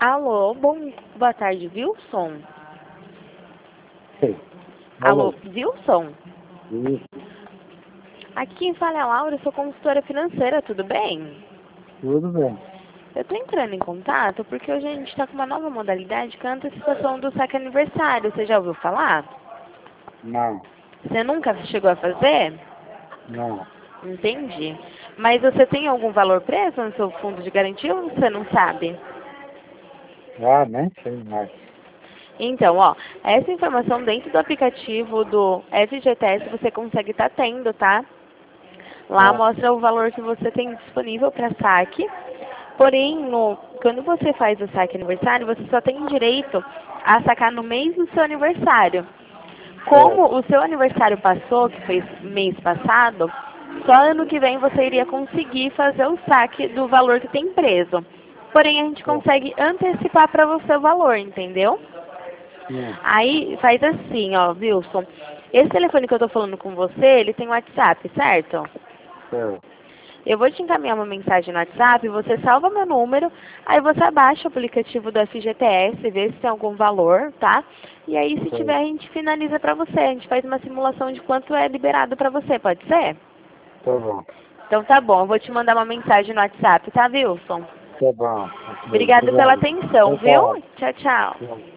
Alô, boa tarde, Wilson? Sim. Alô, Wilson? Isso, Aqui quem fala é a Laura, eu sou consultora financeira, tudo bem? tudo bem. Eu tô entrando em contato porque hoje a gente está com uma nova modalidade que é a antecipação do saque aniversário. Você já ouviu falar? Não, Você nunca chegou a fazer? não. Entendi. Mas você tem algum valor preso no seu fundo de garantia ou você não sabe? Ah, nem sei mais. Então, ó, essa informação dentro do aplicativo do FGTS você consegue estar tendo, tá? Lá Ah, mostra o valor que você tem disponível para saque. Porém, quando você faz o saque aniversário, você só tem direito a sacar no mês do seu aniversário. Como certo. o seu aniversário passou, que foi mês passado, só ano que vem você iria conseguir fazer o saque do valor que tem preso. Porém, a gente Certo. consegue antecipar para você o valor, entendeu? Sim, Aí faz assim, ó, Wilson. Esse telefone que eu tô falando com você, ele tem WhatsApp, certo? certo. Eu vou te encaminhar uma mensagem no WhatsApp, você salva meu número, aí você abaixa o aplicativo do FGTS, vê se tem algum valor, tá? E aí se tiver Certo. a gente finaliza pra você, a gente faz uma simulação de quanto é liberado pra você, pode ser? Tá bom. Então tá bom, eu vou te mandar uma mensagem no WhatsApp, tá, Wilson? Tá bom. Ok, Obrigado pela obrigado. atenção, Tchau, viu? tchau. Tchau, tchau. Tchau.